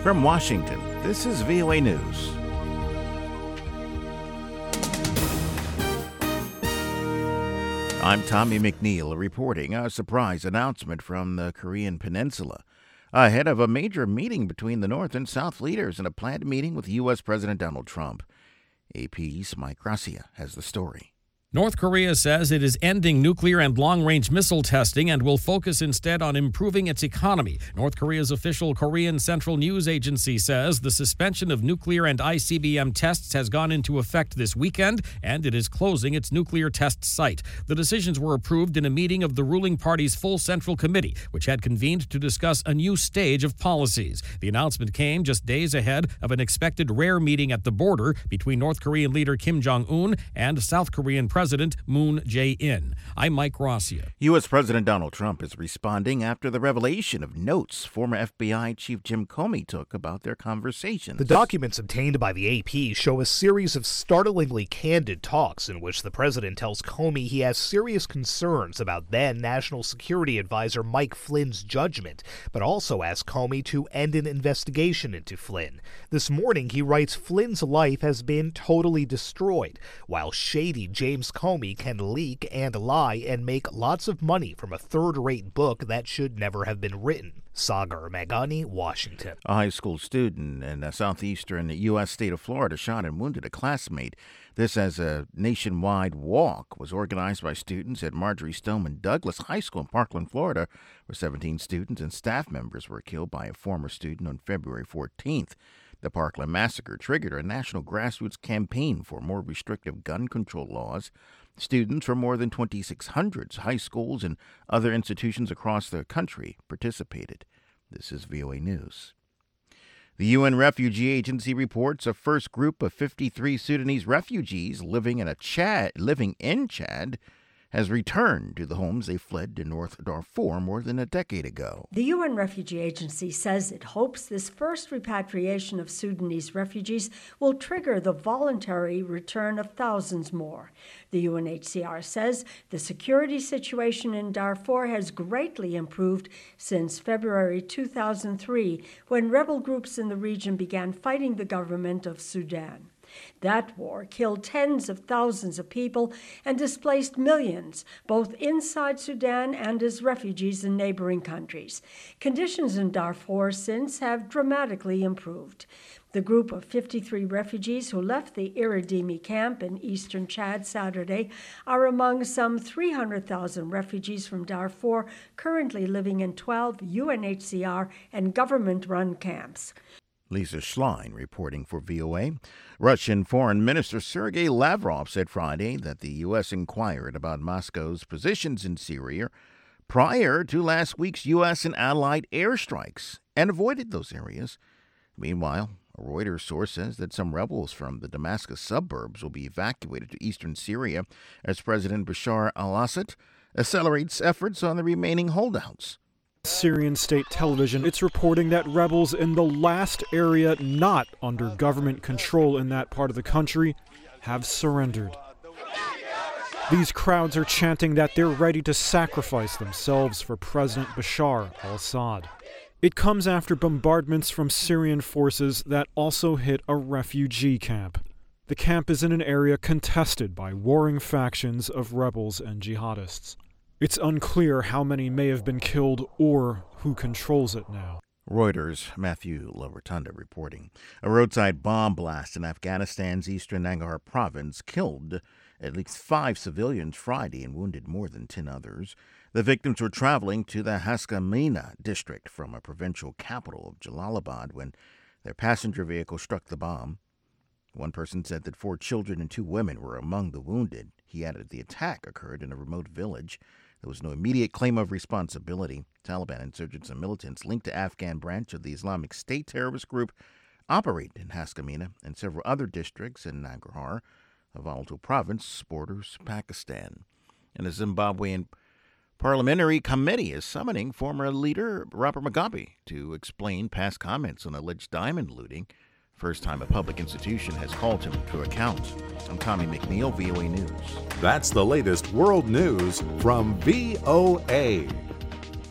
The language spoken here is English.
From Washington, this is VOA News. I'm Tommy McNeil reporting a surprise announcement from the Korean Peninsula ahead of a major meeting between the North and South leaders and a planned meeting with U.S. President Donald Trump. AP's Mike Gracia has the story. North Korea says it is ending nuclear and long-range missile testing and will focus instead on improving its economy. North Korea's official Korean Central News Agency says the suspension of nuclear and ICBM tests has gone into effect this weekend, and it is closing its nuclear test site. The decisions were approved in a meeting of the ruling party's full Central Committee, which had convened to discuss a new stage of policies. The announcement came just days ahead of an expected rare meeting at the border between North Korean leader Kim Jong-un and South Korean President Moon Jae-in. I'm Mike Gracia. U.S. President Donald Trump is responding after the revelation of notes former FBI Chief Jim Comey took about their conversations. The documents obtained by the AP show a series of startlingly candid talks in which the president tells Comey he has serious concerns about then National Security Advisor Mike Flynn's judgment, but also asks Comey to end an investigation into Flynn. This morning, he writes Flynn's life has been totally destroyed, while shady James Comey can leak and lie and make lots of money from a third-rate book that should never have been written. Sagar Magani, Washington. A high school student in the southeastern U.S. state of Florida shot and wounded a classmate. This as a nationwide walk was organized by students at Marjorie Stoneman Douglas High School in Parkland, Florida, where 17 students and staff members were killed by a former student on February 14th. The Parkland massacre triggered a national grassroots campaign for more restrictive gun control laws. Students from more than 2,600 high schools and other institutions across the country participated. This is VOA News. The UN Refugee Agency reports a first group of 53 Sudanese refugees living in Chad has returned to the homes they fled to North Darfur more than a decade ago. The UN Refugee Agency says it hopes this first repatriation of Sudanese refugees will trigger the voluntary return of thousands more. The UNHCR says the security situation in Darfur has greatly improved since February 2003, when rebel groups in the region began fighting the government of Sudan. That war killed tens of thousands of people and displaced millions, both inside Sudan and as refugees in neighboring countries. Conditions in Darfur since have dramatically improved. The group of 53 refugees who left the Iridimi camp in eastern Chad Saturday are among some 300,000 refugees from Darfur currently living in 12 UNHCR and government-run camps. Lisa Schlein reporting for VOA. Russian Foreign Minister Sergei Lavrov said Friday that the U.S. inquired about Moscow's positions in Syria prior to last week's U.S. and allied airstrikes and avoided those areas. Meanwhile, a Reuters source says that some rebels from the Damascus suburbs will be evacuated to eastern Syria as President Bashar al-Assad accelerates efforts on the remaining holdouts. Syrian state television, it's reporting that rebels in the last area not under government control in that part of the country have surrendered. These crowds are chanting that they're ready to sacrifice themselves for President Bashar al-Assad. It comes after bombardments from Syrian forces that also hit a refugee camp. The camp is in an area contested by warring factions of rebels and jihadists. It's unclear how many may have been killed or who controls it now. Reuters' Matthew LaRotunda reporting. A roadside bomb blast in Afghanistan's eastern Nangarhar province killed at least 5 civilians Friday and wounded more than 10 others. The victims were traveling to the Haskamena district from a provincial capital of Jalalabad when their passenger vehicle struck the bomb. One person said that 4 children and 2 women were among the wounded. He added the attack occurred in a remote village. There was no immediate claim of responsibility. Taliban insurgents and militants linked to Afghan branch of the Islamic State terrorist group operate in Haskamena and several other districts in Nangarhar, a volatile province borders Pakistan. And a Zimbabwean parliamentary committee is summoning former leader Robert Mugabe to explain past comments on alleged diamond looting. First time a public institution has called him to account. I'm Tommy McNeil, VOA News. That's the latest world news from VOA.